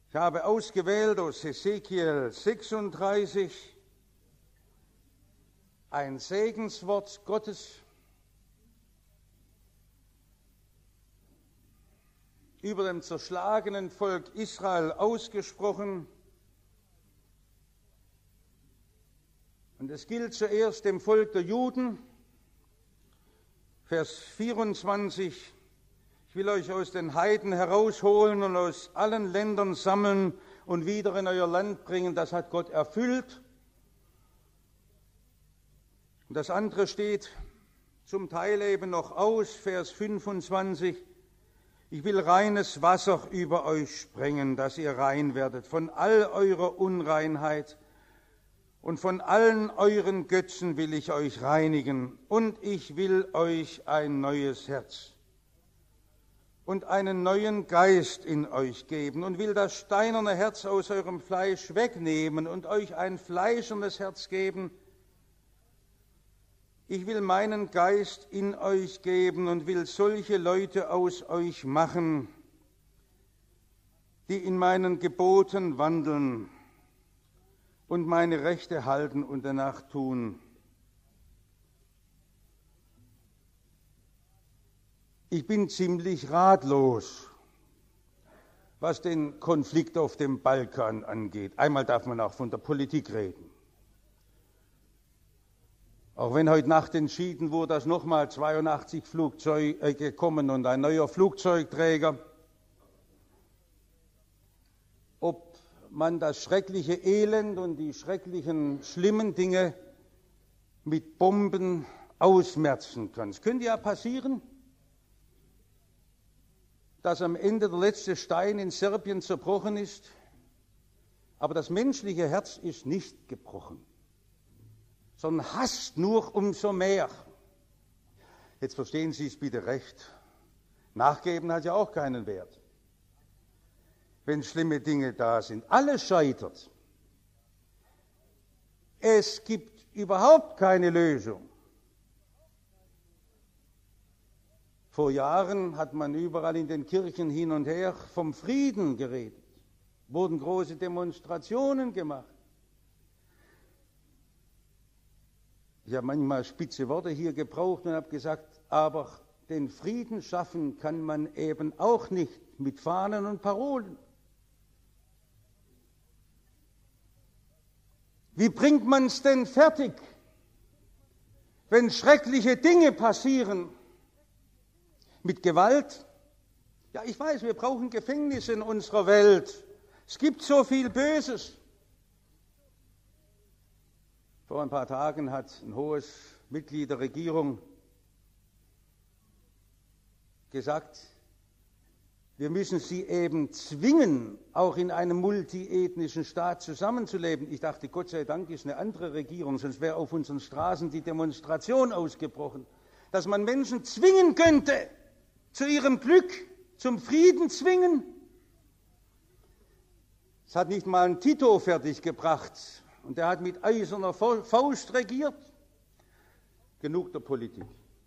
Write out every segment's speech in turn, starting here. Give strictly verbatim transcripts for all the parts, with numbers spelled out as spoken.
Ich habe ausgewählt aus Hesekiel sechsunddreißig ein Segenswort Gottes über dem zerschlagenen Volk Israel ausgesprochen. Und es gilt zuerst dem Volk der Juden, Vers vierundzwanzig. Ich will euch aus den Heiden herausholen und aus allen Ländern sammeln und wieder in euer Land bringen. Das hat Gott erfüllt. Und das andere steht zum Teil eben noch aus, Vers fünfundzwanzig. Ich will reines Wasser über euch sprengen, dass ihr rein werdet von all eurer Unreinheit. Und von allen euren Götzen will ich euch reinigen. Und ich will euch ein neues Herz und einen neuen Geist in euch geben und will das steinerne Herz aus eurem Fleisch wegnehmen und euch ein fleischernes Herz geben. Ich will meinen Geist in euch geben und will solche Leute aus euch machen, die in meinen Geboten wandeln und meine Rechte halten und danach tun. Ich bin ziemlich ratlos, was den Konflikt auf dem Balkan angeht. Einmal darf man auch von der Politik reden. Auch wenn heute Nacht entschieden wurde, dass nochmal zweiundachtzig Flugzeuge kommen und ein neuer Flugzeugträger, ob man das schreckliche Elend und die schrecklichen, schlimmen Dinge mit Bomben ausmerzen kann. Es könnte ja passieren, dass am Ende der letzte Stein in Serbien zerbrochen ist, aber das menschliche Herz ist nicht gebrochen, sondern hasst nur umso mehr. Jetzt verstehen Sie es bitte recht. Nachgeben hat ja auch keinen Wert, wenn schlimme Dinge da sind. Alles scheitert. Es gibt überhaupt keine Lösung. Vor Jahren hat man überall in den Kirchen hin und her vom Frieden geredet, wurden große Demonstrationen gemacht. Ich habe manchmal spitze Worte hier gebraucht und habe gesagt, aber den Frieden schaffen kann man eben auch nicht mit Fahnen und Parolen. Wie bringt man es denn fertig, wenn schreckliche Dinge passieren? Mit Gewalt? Ja, ich weiß, wir brauchen Gefängnisse in unserer Welt. Es gibt so viel Böses. Vor ein paar Tagen hat ein hohes Mitglied der Regierung gesagt, wir müssen sie eben zwingen, auch in einem multiethnischen Staat zusammenzuleben. Ich dachte, Gott sei Dank ist eine andere Regierung, sonst wäre auf unseren Straßen die Demonstration ausgebrochen. Dass man Menschen zwingen könnte, zu ihrem Glück, zum Frieden zwingen. Es hat nicht mal ein Tito fertiggebracht und der hat mit eiserner Faust regiert. Genug der Politik.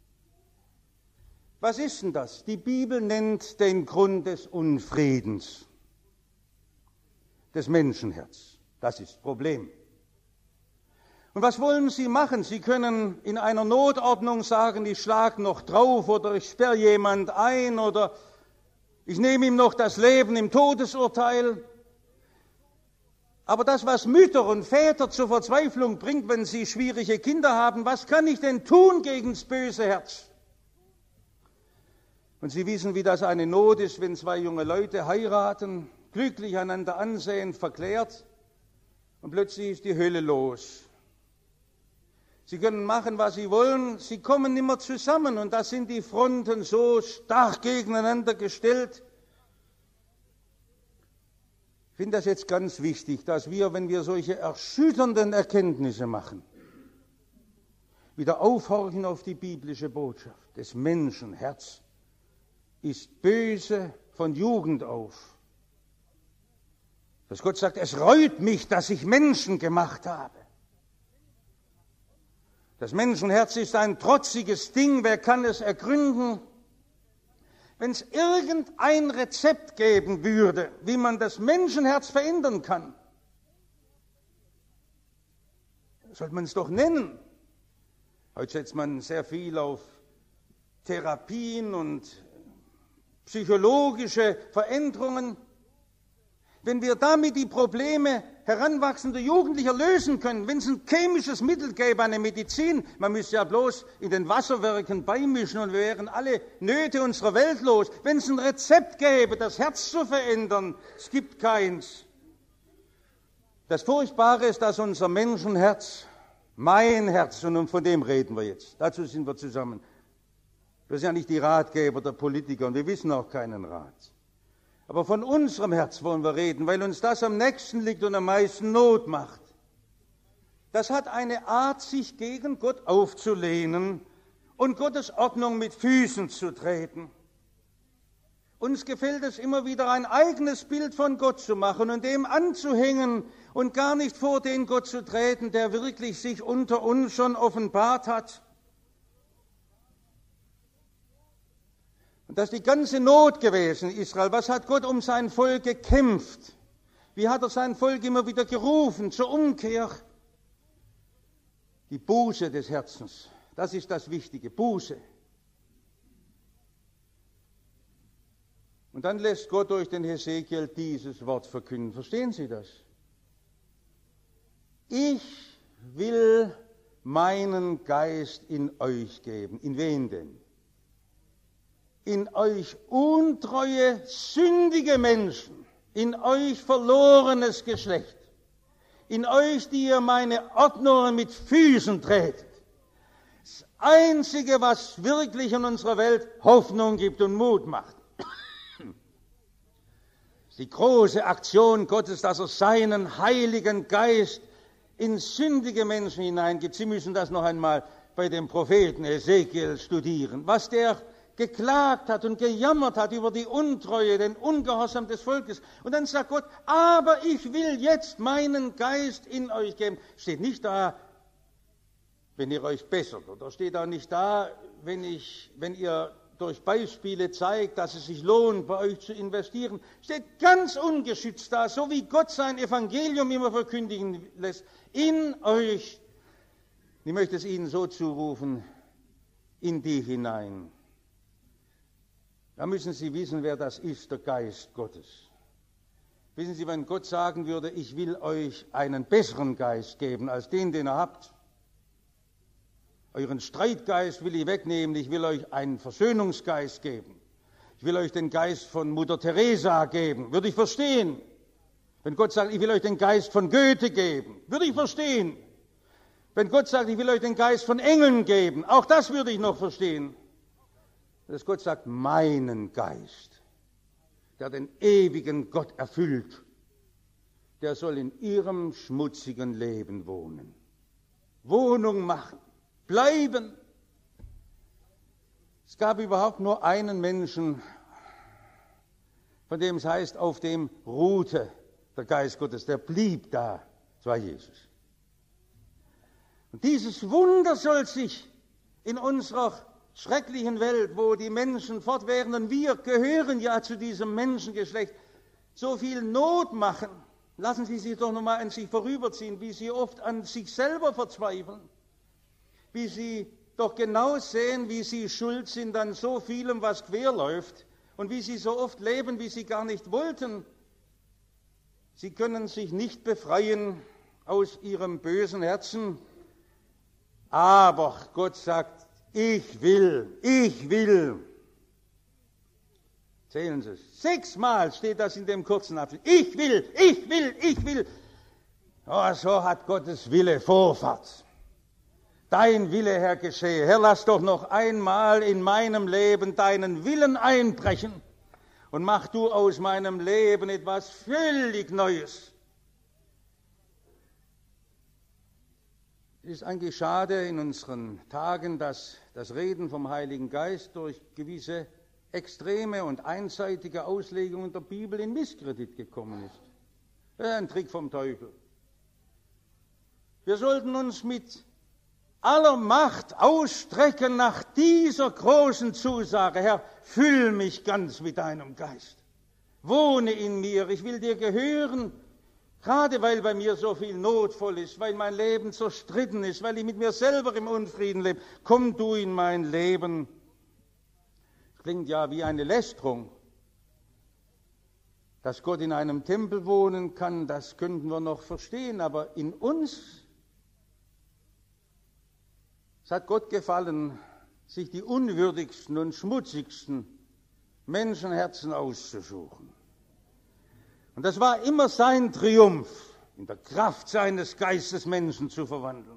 Was ist denn das? Die Bibel nennt den Grund des Unfriedens, des Menschenherzens. Das ist das Problem. Und was wollen Sie machen? Sie können in einer Notordnung sagen, ich schlage noch drauf oder ich sperre jemand ein oder ich nehme ihm noch das Leben im Todesurteil. Aber das, was Mütter und Väter zur Verzweiflung bringt, wenn sie schwierige Kinder haben, was kann ich denn tun gegen das böse Herz? Und Sie wissen, wie das eine Not ist, wenn zwei junge Leute heiraten, glücklich einander ansehen, verklärt und plötzlich ist die Hölle los. Sie können machen, was sie wollen, sie kommen nicht mehr zusammen und da sind die Fronten so stark gegeneinander gestellt. Ich finde das jetzt ganz wichtig, dass wir, wenn wir solche erschütternden Erkenntnisse machen, wieder aufhorchen auf die biblische Botschaft. Das Menschenherz ist böse von Jugend auf. Dass Gott sagt, es reut mich, dass ich Menschen gemacht habe. Das Menschenherz ist ein trotziges Ding, wer kann es ergründen? Wenn es irgendein Rezept geben würde, wie man das Menschenherz verändern kann, sollte man es doch nennen. Heute setzt man sehr viel auf Therapien und psychologische Veränderungen. Wenn wir damit die Probleme heranwachsender Jugendlicher lösen können, wenn es ein chemisches Mittel gäbe, eine Medizin, man müsste ja bloß in den Wasserwerken beimischen und wir wären alle Nöte unserer Welt los. Wenn es ein Rezept gäbe, das Herz zu verändern, es gibt keins. Das Furchtbare ist, dass unser Menschenherz, mein Herz, und von dem reden wir jetzt, dazu sind wir zusammen. Wir sind ja nicht die Ratgeber der Politiker und wir wissen auch keinen Rat. Aber von unserem Herz wollen wir reden, weil uns das am nächsten liegt und am meisten Not macht. Das hat eine Art, sich gegen Gott aufzulehnen und Gottes Ordnung mit Füßen zu treten. Uns gefällt es immer wieder, ein eigenes Bild von Gott zu machen und dem anzuhängen und gar nicht vor den Gott zu treten, der wirklich sich unter uns schon offenbart hat. Und das ist die ganze Not gewesen in Israel. Was hat Gott um sein Volk gekämpft? Wie hat er sein Volk immer wieder gerufen zur Umkehr? Die Buße des Herzens, das ist das Wichtige, Buße. Und dann lässt Gott durch den Hesekiel dieses Wort verkünden. Verstehen Sie das? Ich will meinen Geist in euch geben. In wen denn? In euch untreue, sündige Menschen, in euch verlorenes Geschlecht, in euch, die ihr meine Ordnungen mit Füßen tretet. Das Einzige, was wirklich in unserer Welt Hoffnung gibt und Mut macht, ist die große Aktion Gottes, dass er seinen Heiligen Geist in sündige Menschen hineingibt. Sie müssen das noch einmal bei dem Propheten Hesekiel studieren, was der geklagt hat und gejammert hat über die Untreue, den Ungehorsam des Volkes. Und dann sagt Gott, aber ich will jetzt meinen Geist in euch geben. Steht nicht da, wenn ihr euch bessert, oder steht auch nicht da, wenn, ich, wenn ihr durch Beispiele zeigt, dass es sich lohnt, bei euch zu investieren. Steht ganz ungeschützt da, so wie Gott sein Evangelium immer verkündigen lässt. In euch, ich möchte es Ihnen so zurufen, in die hinein. Da müssen Sie wissen, wer das ist, der Geist Gottes. Wissen Sie, wenn Gott sagen würde, ich will euch einen besseren Geist geben als den, den ihr habt, euren Streitgeist will ich wegnehmen, ich will euch einen Versöhnungsgeist geben, ich will euch den Geist von Mutter Teresa geben, würde ich verstehen. Wenn Gott sagt, ich will euch den Geist von Goethe geben, würde ich verstehen. Wenn Gott sagt, ich will euch den Geist von Engeln geben, auch das würde ich noch verstehen. Dass Gott sagt, meinen Geist, der den ewigen Gott erfüllt, der soll in ihrem schmutzigen Leben wohnen. Wohnung machen, bleiben. Es gab überhaupt nur einen Menschen, von dem es heißt, auf dem ruhte der Geist Gottes, der blieb da, das war Jesus. Und dieses Wunder soll sich in unserer schrecklichen Welt, wo die Menschen fortwährend, und wir gehören ja zu diesem Menschengeschlecht, so viel Not machen. Lassen Sie sich doch nochmal an sich vorüberziehen, wie Sie oft an sich selber verzweifeln, wie Sie doch genau sehen, wie Sie schuld sind an so vielem, was quer läuft, und wie Sie so oft leben, wie Sie gar nicht wollten. Sie können sich nicht befreien aus Ihrem bösen Herzen, aber Gott sagt, ich will, ich will. Zählen Sie es. Sechsmal steht das in dem kurzen Abschnitt. Ich will, ich will, ich will. Oh, so hat Gottes Wille Vorfahrt. Dein Wille, Herr, geschehe. Herr, lass doch noch einmal in meinem Leben deinen Willen einbrechen und mach du aus meinem Leben etwas völlig Neues. Es ist eigentlich schade in unseren Tagen, dass das Reden vom Heiligen Geist durch gewisse extreme und einseitige Auslegungen der Bibel in Misskredit gekommen ist. Das ist ein Trick vom Teufel. Wir sollten uns mit aller Macht ausstrecken nach dieser großen Zusage. Herr, füll mich ganz mit deinem Geist. Wohne in mir, ich will dir gehören. Gerade weil bei mir so viel notvoll ist, weil mein Leben zerstritten ist, weil ich mit mir selber im Unfrieden lebe. Komm du in mein Leben. Klingt ja wie eine Lästerung. Dass Gott in einem Tempel wohnen kann, das könnten wir noch verstehen, aber in uns, es hat Gott gefallen, sich die unwürdigsten und schmutzigsten Menschenherzen auszusuchen. Und das war immer sein Triumph, in der Kraft seines Geistes Menschen zu verwandeln.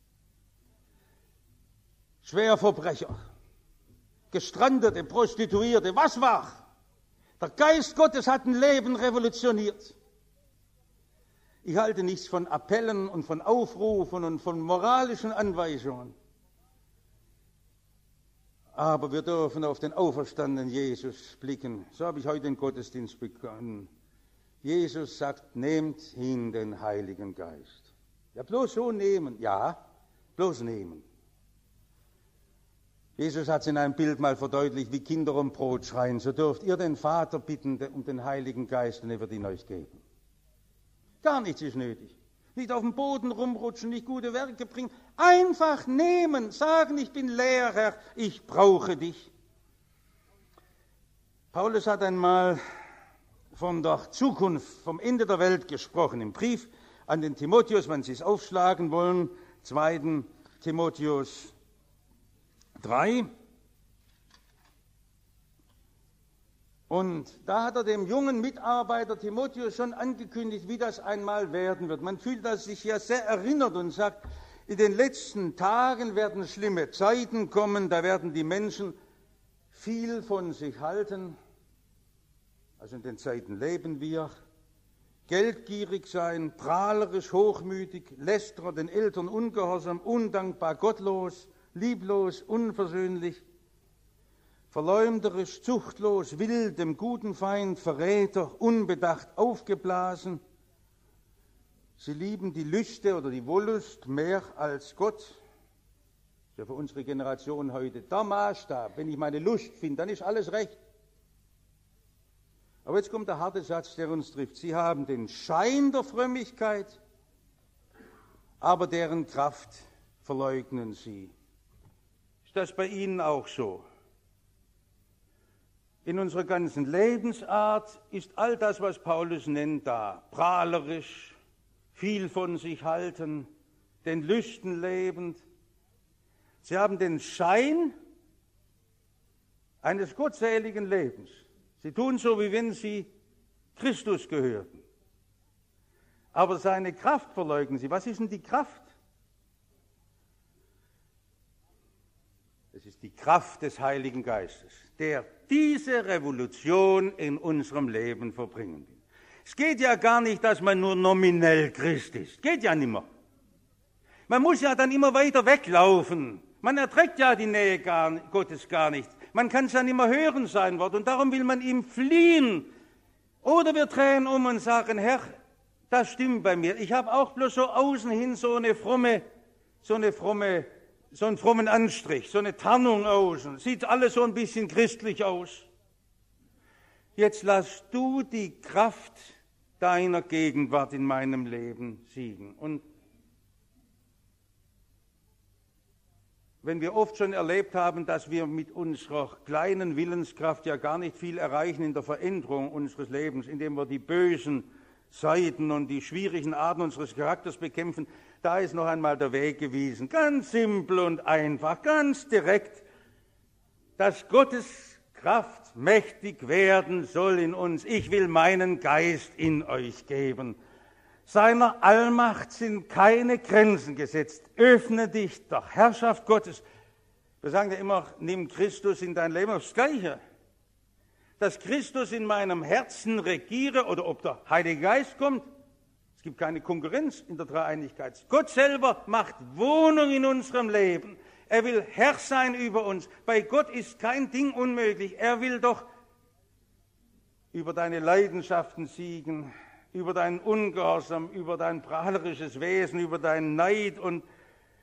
Schwerverbrecher, Gestrandete, Prostituierte, was war? Der Geist Gottes hat ein Leben revolutioniert. Ich halte nichts von Appellen und von Aufrufen und von moralischen Anweisungen. Aber wir dürfen auf den auferstandenen Jesus blicken. So habe ich heute den Gottesdienst begonnen. Jesus sagt, nehmt hin den Heiligen Geist. Ja, bloß so nehmen. Ja, bloß nehmen. Jesus hat es in einem Bild mal verdeutlicht, wie Kinder um Brot schreien. So dürft ihr den Vater bitten um den Heiligen Geist und er wird ihn euch geben. Gar nichts ist nötig. Nicht auf dem Boden rumrutschen, nicht gute Werke bringen. Einfach nehmen, sagen, ich bin leer, Herr, ich brauche dich. Paulus hat einmal von der Zukunft, vom Ende der Welt gesprochen, im Brief an den Timotheus, wenn Sie es aufschlagen wollen, zweiten Timotheus drei. Und da hat er dem jungen Mitarbeiter Timotheus schon angekündigt, wie das einmal werden wird. Man fühlt das sich ja sehr erinnert und sagt, in den letzten Tagen werden schlimme Zeiten kommen, da werden die Menschen viel von sich halten. Also in den Zeiten leben wir. Geldgierig sein, prahlerisch, hochmütig, lästerer, den Eltern ungehorsam, undankbar, gottlos, lieblos, unversöhnlich, verleumderisch, zuchtlos, wild, dem guten Feind, Verräter, unbedacht, aufgeblasen. Sie lieben die Lüste oder die Wollust mehr als Gott. Das ist ja für unsere Generation heute der Maßstab. Wenn ich meine Lust finde, dann ist alles recht. Aber jetzt kommt der harte Satz, der uns trifft. Sie haben den Schein der Frömmigkeit, aber deren Kraft verleugnen sie. Ist das bei Ihnen auch so? In unserer ganzen Lebensart ist all das, was Paulus nennt, da. Prahlerisch, viel von sich halten, den Lüsten lebend. Sie haben den Schein eines gottseligen Lebens. Sie tun so, wie wenn sie Christus gehörten. Aber seine Kraft verleugnen sie. Was ist denn die Kraft? Es ist die Kraft des Heiligen Geistes, der diese Revolution in unserem Leben verbringen will. Es geht ja gar nicht, dass man nur nominell Christ ist. Geht ja nicht mehr. Man muss ja dann immer weiter weglaufen. Man erträgt ja die Nähe gar, Gottes gar nicht. Man kann es ja nicht mehr hören, sein Wort. Und darum will man ihm fliehen. Oder wir drehen um und sagen, Herr, das stimmt bei mir. Ich habe auch bloß so außen hin so eine fromme, so eine fromme, so einen frommen Anstrich, so eine Tarnung außen. Sieht alles so ein bisschen christlich aus. Jetzt lass du die Kraft deiner Gegenwart in meinem Leben siegen. Und wenn wir oft schon erlebt haben, dass wir mit unserer kleinen Willenskraft ja gar nicht viel erreichen in der Veränderung unseres Lebens, indem wir die bösen Seiten und die schwierigen Arten unseres Charakters bekämpfen, da ist noch einmal der Weg gewiesen. Ganz simpel und einfach, ganz direkt, dass Gottes Kraft mächtig werden soll in uns. Ich will meinen Geist in euch geben. Seiner Allmacht sind keine Grenzen gesetzt. Öffne dich der Herrschaft Gottes. Wir sagen ja immer, nimm Christus in dein Leben. Das Gleiche. Dass Christus in meinem Herzen regiere oder ob der Heilige Geist kommt. Es gibt keine Konkurrenz in der Dreieinigkeit. Gott selber macht Wohnung in unserem Leben. Er will Herr sein über uns. Bei Gott ist kein Ding unmöglich. Er will doch über deine Leidenschaften siegen, über deinen Ungehorsam, über dein prahlerisches Wesen, über deinen Neid. Und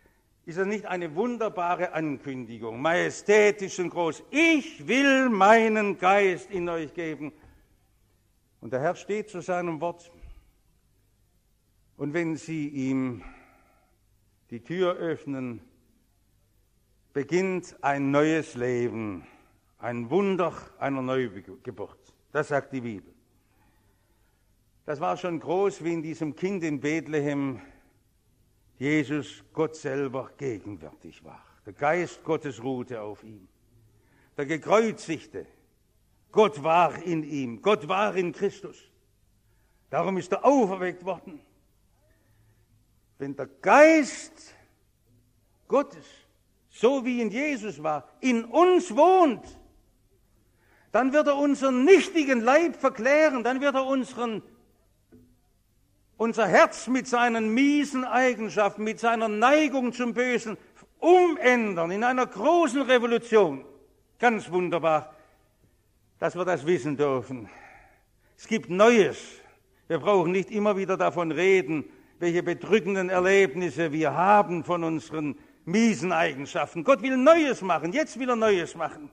Ist das nicht eine wunderbare Ankündigung, majestätisch und groß? Ich will meinen Geist in euch geben. Und der Herr steht zu seinem Wort. Und wenn sie ihm die Tür öffnen, beginnt ein neues Leben, ein Wunder einer Neugeburt. Das sagt die Bibel. Das war schon groß, wie in diesem Kind in Bethlehem Jesus, Gott selber, gegenwärtig war. Der Geist Gottes ruhte auf ihm. Der Gekreuzigte, Gott war in ihm, Gott war in Christus. Darum ist er auferweckt worden. Wenn der Geist Gottes, so wie in Jesus war, in uns wohnt, dann wird er unseren nichtigen Leib verklären, dann wird er unseren, unser Herz mit seinen miesen Eigenschaften, mit seiner Neigung zum Bösen umändern in einer großen Revolution. Ganz wunderbar, dass wir das wissen dürfen. Es gibt Neues. Wir brauchen nicht immer wieder davon reden, welche bedrückenden Erlebnisse wir haben von unseren miesen Eigenschaften. Gott will Neues machen, jetzt will er Neues machen.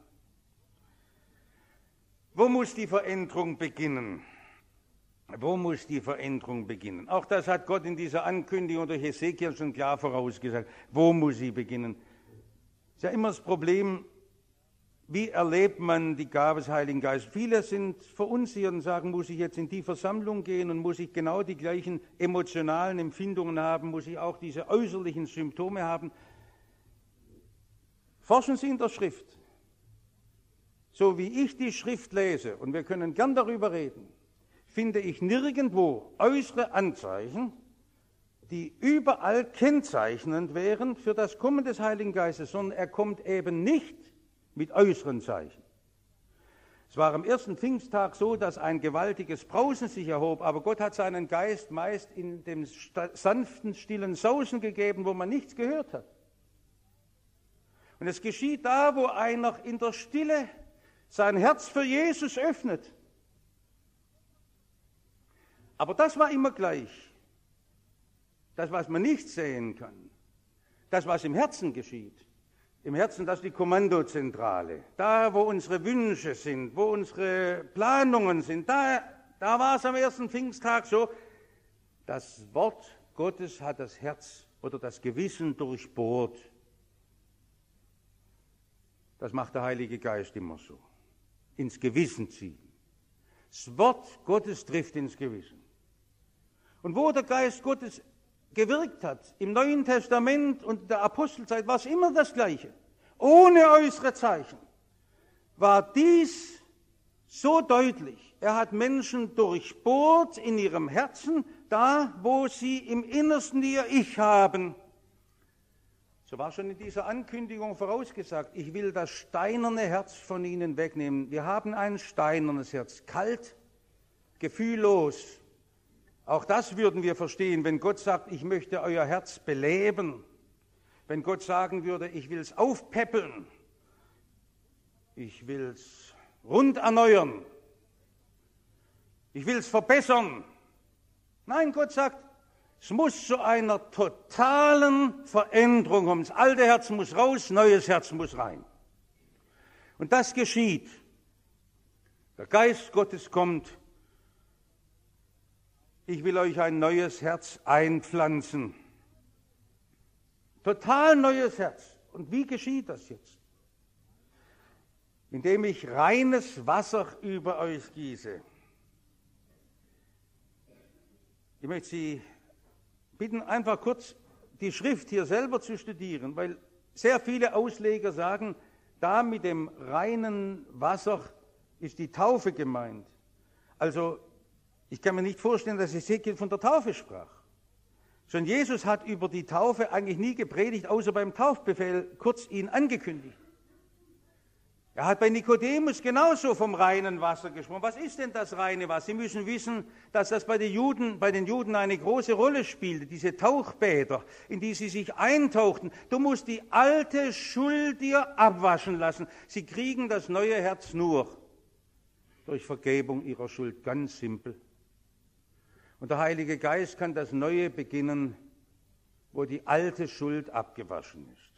Wo muss die Veränderung beginnen? Wo muss die Veränderung beginnen? Auch das hat Gott in dieser Ankündigung durch Hesekiel schon klar vorausgesagt. Wo muss sie beginnen? Das ist ja immer das Problem, wie erlebt man die Gabe des Heiligen Geistes? Viele sind verunsichert und sagen, muss ich jetzt in die Versammlung gehen und muss ich genau die gleichen emotionalen Empfindungen haben, muss ich auch diese äußerlichen Symptome haben? Forschen Sie in der Schrift. So wie ich die Schrift lese, und wir können gern darüber reden, finde ich nirgendwo äußere Anzeichen, die überall kennzeichnend wären für das Kommen des Heiligen Geistes, sondern er kommt eben nicht mit äußeren Zeichen. Es war am ersten Pfingsttag so, dass ein gewaltiges Brausen sich erhob, aber Gott hat seinen Geist meist in dem sanften, stillen Sausen gegeben, wo man nichts gehört hat. Und es geschieht da, wo einer in der Stille sein Herz für Jesus öffnet. Aber das war immer gleich. Das, was man nicht sehen kann, das, was im Herzen geschieht. Im Herzen, das ist die Kommandozentrale. Da, wo unsere Wünsche sind, wo unsere Planungen sind, da, da war es am ersten Pfingsttag so, das Wort Gottes hat das Herz oder das Gewissen durchbohrt. Das macht der Heilige Geist immer so. Ins Gewissen ziehen. Das Wort Gottes trifft ins Gewissen. Und wo der Geist Gottes gewirkt hat, im Neuen Testament und der Apostelzeit, war es immer das Gleiche. Ohne äußere Zeichen war dies so deutlich. Er hat Menschen durchbohrt in ihrem Herzen, da, wo sie im Innersten ihr Ich haben. So war schon in dieser Ankündigung vorausgesagt, ich will das steinerne Herz von ihnen wegnehmen. Wir haben ein steinernes Herz, kalt, gefühllos. Auch das würden wir verstehen, wenn Gott sagt, ich möchte euer Herz beleben. Wenn Gott sagen würde, ich will es aufpäppeln, ich will es rund erneuern, ich will es verbessern. Nein, Gott sagt, es muss zu einer totalen Veränderung kommen. Das alte Herz muss raus, neues Herz muss rein. Und das geschieht. Der Geist Gottes kommt. Ich will euch ein neues Herz einpflanzen. Total neues Herz. Und wie geschieht das jetzt? Indem ich reines Wasser über euch gieße. Ich möchte Sie bitten, einfach kurz die Schrift hier selber zu studieren, weil sehr viele Ausleger sagen, da mit dem reinen Wasser ist die Taufe gemeint. Also, ich kann mir nicht vorstellen, dass Hesekiel von der Taufe sprach. Schon Jesus hat über die Taufe eigentlich nie gepredigt, außer beim Taufbefehl kurz ihn angekündigt. Er hat bei Nikodemus genauso vom reinen Wasser gesprochen. Was ist denn das reine Wasser? Sie müssen wissen, dass das bei den Juden, bei den Juden eine große Rolle spielte, diese Tauchbäder, in die sie sich eintauchten. Du musst die alte Schuld dir abwaschen lassen. Sie kriegen das neue Herz nur durch Vergebung ihrer Schuld, ganz simpel. Und der Heilige Geist kann das Neue beginnen, wo die alte Schuld abgewaschen ist.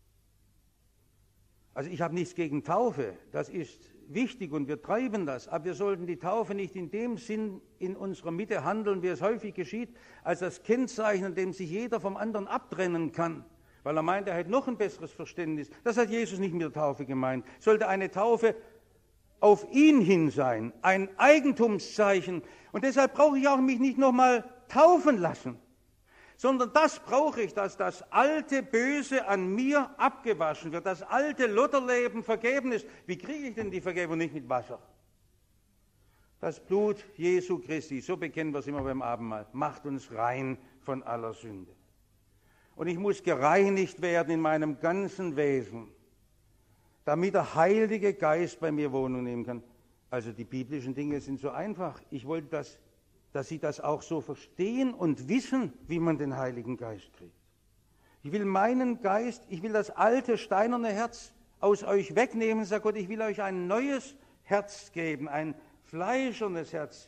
Also ich habe nichts gegen Taufe, das ist wichtig und wir treiben das, aber wir sollten die Taufe nicht in dem Sinn in unserer Mitte handeln, wie es häufig geschieht, als das Kennzeichen, an dem sich jeder vom anderen abtrennen kann, weil er meint, er hätte noch ein besseres Verständnis. Das hat Jesus nicht mit der Taufe gemeint. Sollte eine Taufe auf ihn hin sein, ein Eigentumszeichen. Und deshalb brauche ich auch mich nicht nochmal taufen lassen, sondern das brauche ich, dass das alte Böse an mir abgewaschen wird, das alte Lotterleben vergeben ist. Wie kriege ich denn die Vergebung? Nicht mit Wasser. Das Blut Jesu Christi, so bekennen wir es immer beim Abendmahl, macht uns rein von aller Sünde. Und ich muss gereinigt werden in meinem ganzen Wesen, damit der Heilige Geist bei mir Wohnung nehmen kann. Also die biblischen Dinge sind so einfach. Ich wollte, dass, dass Sie das auch so verstehen und wissen, wie man den Heiligen Geist kriegt. Ich will meinen Geist, ich will das alte steinerne Herz aus euch wegnehmen, sagt Gott, ich will euch ein neues Herz geben, ein fleischernes Herz.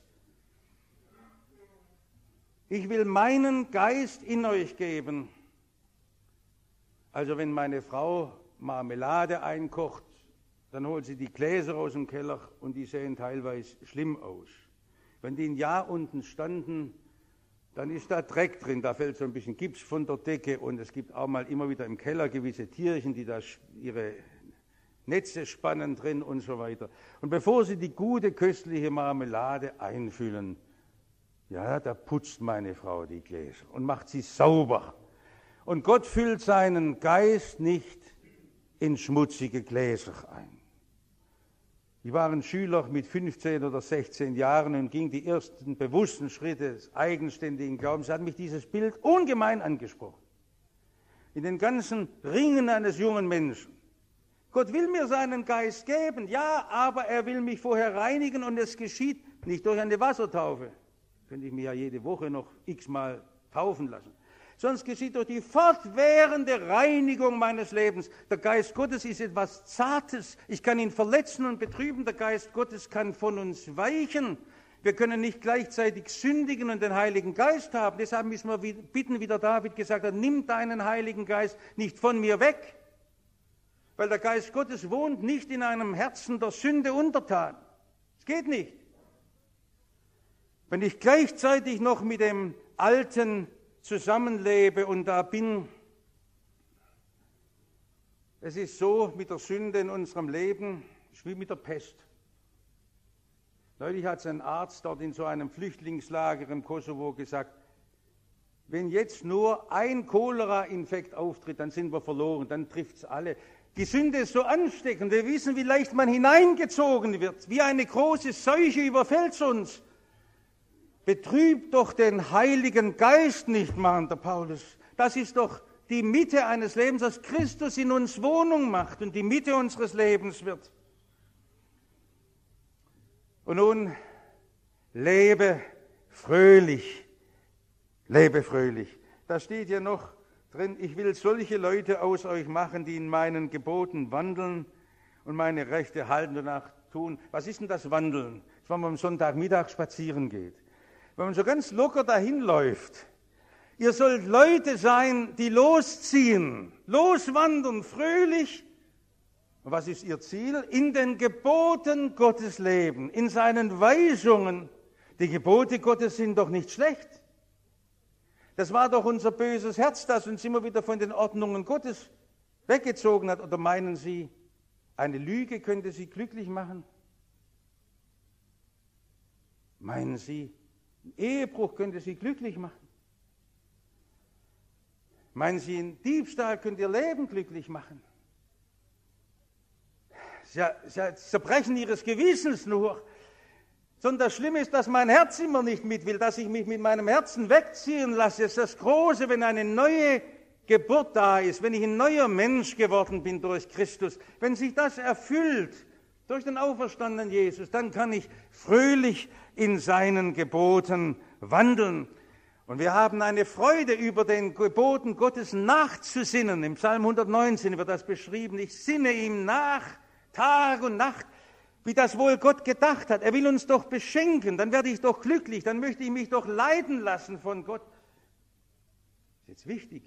Ich will meinen Geist in euch geben. Also wenn meine Frau Marmelade einkocht, dann holt sie die Gläser aus dem Keller und die sehen teilweise schlimm aus. Wenn die ein Jahr unten standen, dann ist da Dreck drin, da fällt so ein bisschen Gips von der Decke und es gibt auch mal immer wieder im Keller gewisse Tierchen, die da ihre Netze spannen drin und so weiter. Und bevor sie die gute, köstliche Marmelade einfüllen, ja, da putzt meine Frau die Gläser und macht sie sauber. Und Gott füllt seinen Geist nicht in schmutzige Gläser ein. Ich war ein Schüler mit fünfzehn oder sechzehn Jahren und ging die ersten bewussten Schritte des eigenständigen Glaubens. Hat mich dieses Bild ungemein angesprochen. In den ganzen Ringen eines jungen Menschen. Gott will mir seinen Geist geben, ja, aber er will mich vorher reinigen und es geschieht nicht durch eine Wassertaufe. Könnte ich mich ja jede Woche noch x-mal taufen lassen. Sonst geschieht durch die fortwährende Reinigung meines Lebens. Der Geist Gottes ist etwas Zartes. Ich kann ihn verletzen und betrüben. Der Geist Gottes kann von uns weichen. Wir können nicht gleichzeitig sündigen und den Heiligen Geist haben. Deshalb müssen wir bitten, wie der David gesagt hat, nimm deinen Heiligen Geist nicht von mir weg. Weil der Geist Gottes wohnt nicht in einem Herzen der Sünde untertan. Es geht nicht. Wenn ich gleichzeitig noch mit dem alten zusammenlebe und da bin. Es ist so mit der Sünde in unserem Leben, es ist wie mit der Pest. Neulich hat es ein Arzt dort in so einem Flüchtlingslager im Kosovo gesagt, wenn jetzt nur ein Cholera-Infekt auftritt, dann sind wir verloren, dann trifft es alle. Die Sünde ist so ansteckend, wir wissen, wie leicht man hineingezogen wird, wie eine große Seuche überfällt uns. Betrübt doch den Heiligen Geist nicht, mahnt der Paulus. Das ist doch die Mitte eines Lebens, dass Christus in uns Wohnung macht und die Mitte unseres Lebens wird. Und nun, lebe fröhlich, lebe fröhlich. Da steht ja noch drin, ich will solche Leute aus euch machen, die in meinen Geboten wandeln und meine Rechte halten danach tun. Was ist denn das Wandeln? Das, wenn man am Sonntagmittag spazieren geht. Wenn man so ganz locker dahin läuft. Ihr sollt Leute sein, die losziehen, loswandern, fröhlich. Und was ist ihr Ziel? In den Geboten Gottes leben, in seinen Weisungen. Die Gebote Gottes sind doch nicht schlecht. Das war doch unser böses Herz, das uns immer wieder von den Ordnungen Gottes weggezogen hat. Oder meinen Sie, eine Lüge könnte Sie glücklich machen? Meinen Sie, ein Ehebruch könnte Sie glücklich machen? Meinen Sie, ein Diebstahl könnte Ihr Leben glücklich machen? Sie, Sie Zerbrechen Ihres Gewissens nur. Sondern das Schlimme ist, dass mein Herz immer nicht mit will, dass ich mich mit meinem Herzen wegziehen lasse. Das ist das Große, wenn eine neue Geburt da ist, wenn ich ein neuer Mensch geworden bin durch Christus, wenn sich das erfüllt durch den auferstandenen Jesus, dann kann ich fröhlich in seinen Geboten wandeln. Und wir haben eine Freude, über den Geboten Gottes nachzusinnen. Im Psalm hundertneunzehn wird das beschrieben. Ich sinne ihm nach, Tag und Nacht, wie das wohl Gott gedacht hat. Er will uns doch beschenken, dann werde ich doch glücklich, dann möchte ich mich doch leiten lassen von Gott. Das ist jetzt wichtig.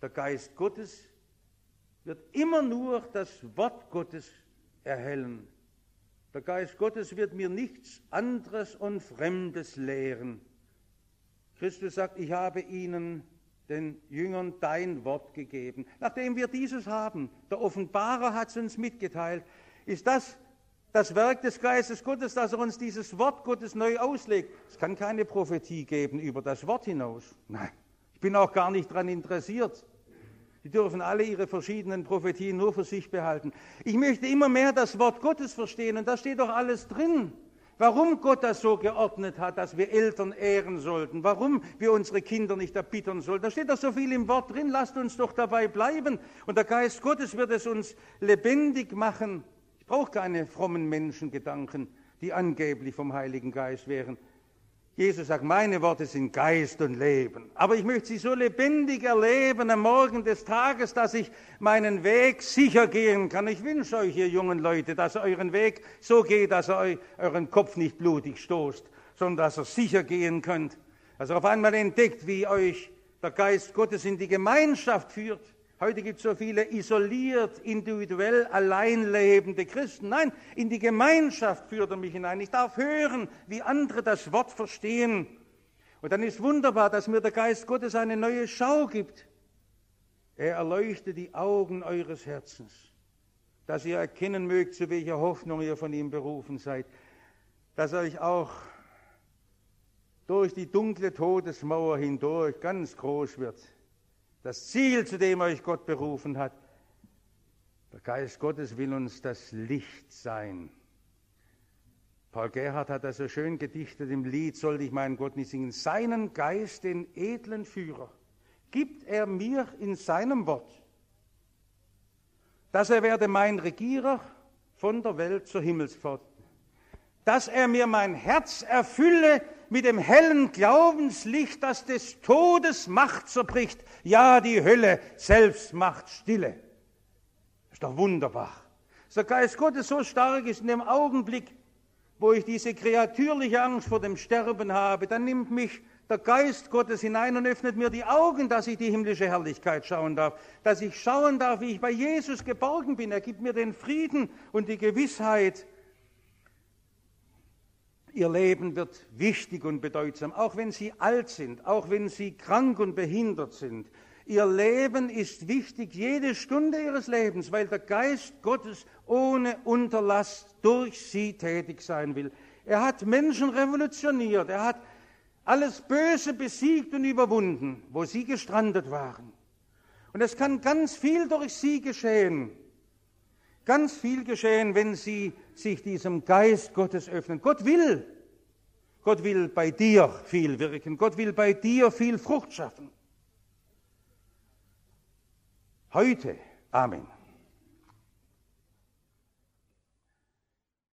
Der Geist Gottes wird immer nur das Wort Gottes erhellen. Der Geist Gottes wird mir nichts anderes und Fremdes lehren. Christus sagt, ich habe ihnen, den Jüngern, dein Wort gegeben. Nachdem wir dieses haben, der Offenbarer hat es uns mitgeteilt, ist das das Werk des Geistes Gottes, dass er uns dieses Wort Gottes neu auslegt. Es kann keine Prophetie geben über das Wort hinaus. Nein, ich bin auch gar nicht daran interessiert. Die dürfen alle ihre verschiedenen Prophetien nur für sich behalten. Ich möchte immer mehr das Wort Gottes verstehen und da steht doch alles drin. Warum Gott das so geordnet hat, dass wir Eltern ehren sollten, warum wir unsere Kinder nicht erbittern sollten. Da steht doch so viel im Wort drin, lasst uns doch dabei bleiben. Und der Geist Gottes wird es uns lebendig machen. Ich brauche keine frommen Menschengedanken, die angeblich vom Heiligen Geist wären. Jesus sagt, meine Worte sind Geist und Leben. Aber ich möchte sie so lebendig erleben am Morgen des Tages, dass ich meinen Weg sicher gehen kann. Ich wünsche euch, ihr jungen Leute, dass ihr euren Weg so geht, dass ihr eu- euren Kopf nicht blutig stoßt, sondern dass ihr sicher gehen könnt. Dass ihr auf einmal entdeckt, wie euch der Geist Gottes in die Gemeinschaft führt. Heute gibt es so viele isoliert, individuell, allein lebende Christen. Nein, in die Gemeinschaft führt er mich hinein. Ich darf hören, wie andere das Wort verstehen. Und dann ist wunderbar, dass mir der Geist Gottes eine neue Schau gibt. Er erleuchtet die Augen eures Herzens, dass ihr erkennen mögt, zu welcher Hoffnung ihr von ihm berufen seid. Dass euch auch durch die dunkle Todesmauer hindurch ganz groß wird. Das Ziel, zu dem euch Gott berufen hat. Der Geist Gottes will uns das Licht sein. Paul Gerhardt hat das so schön gedichtet im Lied, sollte ich meinen Gott nicht singen. Seinen Geist, den edlen Führer, gibt er mir in seinem Wort, dass er werde mein Regierer von der Welt zur Himmelspforte, dass er mir mein Herz erfülle mit dem hellen Glaubenslicht, das des Todes Macht zerbricht, ja, die Hölle selbst macht stille. Das ist doch wunderbar. Dass der Geist Gottes so stark ist in dem Augenblick, wo ich diese kreatürliche Angst vor dem Sterben habe, dann nimmt mich der Geist Gottes hinein und öffnet mir die Augen, dass ich die himmlische Herrlichkeit schauen darf, dass ich schauen darf, wie ich bei Jesus geborgen bin. Er gibt mir den Frieden und die Gewissheit, ihr Leben wird wichtig und bedeutsam, auch wenn sie alt sind, auch wenn sie krank und behindert sind. Ihr Leben ist wichtig, jede Stunde ihres Lebens, weil der Geist Gottes ohne Unterlass durch sie tätig sein will. Er hat Menschen revolutioniert, er hat alles Böse besiegt und überwunden, wo sie gestrandet waren. Und es kann ganz viel durch sie geschehen. Ganz viel geschehen, wenn sie sich diesem Geist Gottes öffnen. Gott will, Gott will bei dir viel wirken. Gott will bei dir viel Frucht schaffen. Heute, Amen.